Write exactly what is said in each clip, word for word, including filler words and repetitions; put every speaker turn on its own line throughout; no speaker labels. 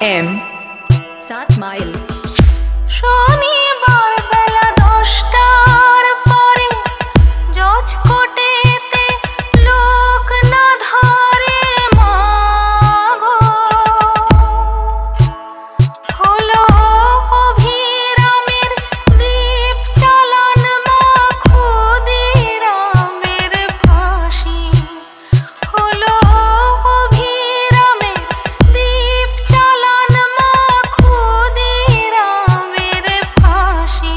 M
सात mile
শনিবার বেলা দশটার পরে জজ কোটেতে লোক না ধরে মাগো হলো অভিরামের দ্বীপ চালান মা ক্ষুদিরামের ফাঁসি হলো অভিরামের দ্বীপ চালান মা ক্ষুদিরামের ফাঁসি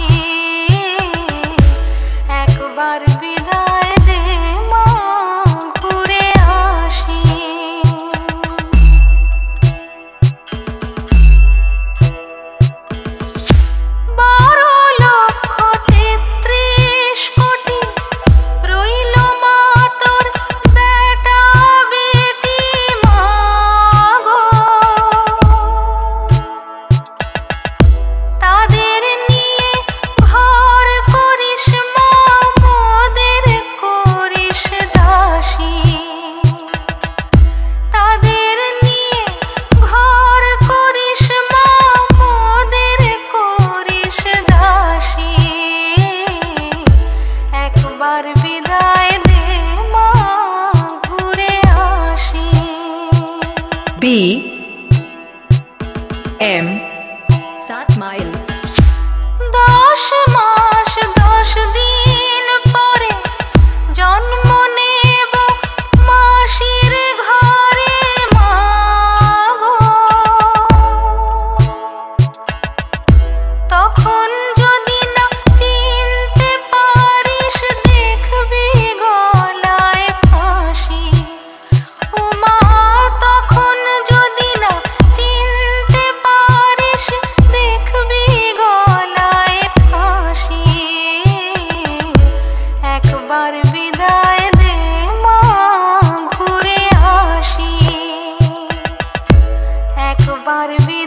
একবার বিদায় দে মা ঘুরে আসি বারো লক্ষ তেত্রিশ কোটি রইল মা তোর বেটা বেটি মাগো তাদের নিয়ে ঘর করিস মা মোদের করিস দাসী তাদের নিয়ে ঘর করিস মা মোদের করিস দাসী একবার বিদায় দে মা ঘুরে আসি
बी एम
सात माइल
দশ মাস দশ দিন পরে জন্ম নেব মাসির ঘরে মাগো তখন যদি না চিনতে পারিস দেখবি গলায় ফাঁসি উমা তখন যদি না চিনতে পারিস দেখবি গলায় ফাঁসি একবার বিদায় দে মা ঘুরে আসি একবার বিদায়